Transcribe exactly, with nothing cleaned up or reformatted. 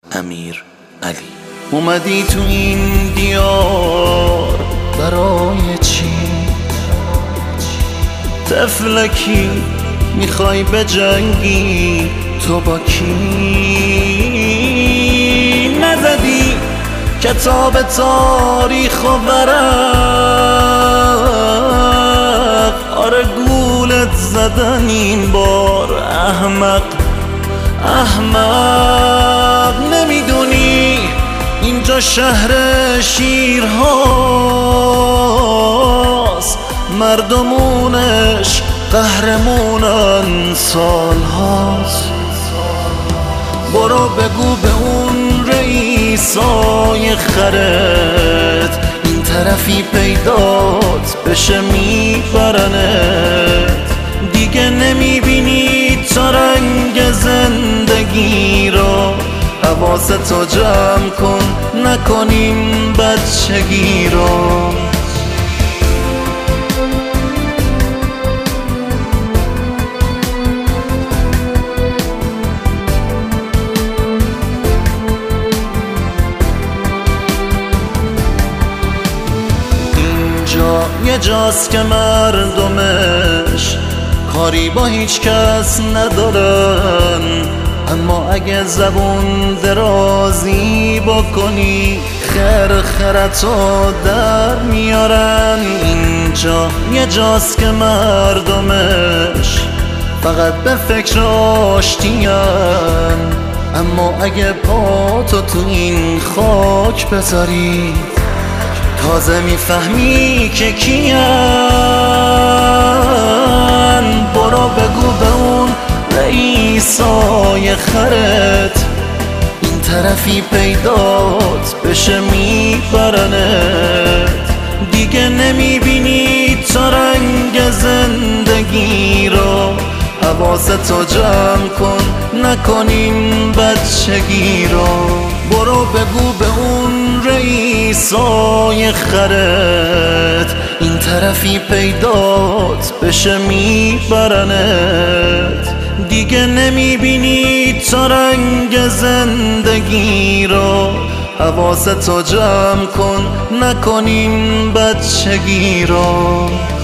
امیر علی. اومدی تو این دیار برای چی؟ طفلکی میخوای بجنگی تو با کی؟ نزدی کتاب تاریخ و ورق، آره گولت زدن این بار احمق احمق. نمیدونی اینجا شهر شیرهاست، مردمونش قهرمونن سالهاست. برو بگو به اون رئیسای خرت این طرفی پیدات بشه میبرنت. دیگه نمیبینی تا رنگ زندگی رو، حواستو جمع کن نکنیم بچگی رو. اینجا یه جاست که مردمش کاری با هیچ کس ندارن، اما اگه زبون درازی بکنی خرخرتو در میارن. اینجا یه جاست که مردمش فقط به فکر آشتین، اما اگه پاتو تو این خاک بذاری تازه میفهمی که کین. برو بگو به اون رئیسای خرت این طرفی پیدات بشه میبرنت. دیگه نمیبینی تا رنگ زندگی رو، حواستو جمع کن نکنیم بچگی رو. برو بگو به اون رئیسای خرت این طرفی پیدات بشه میبرنت. دیگه نمیبینی تا رنگ زندگی رو، حواستو جمع کن نکنیم بچگی رو.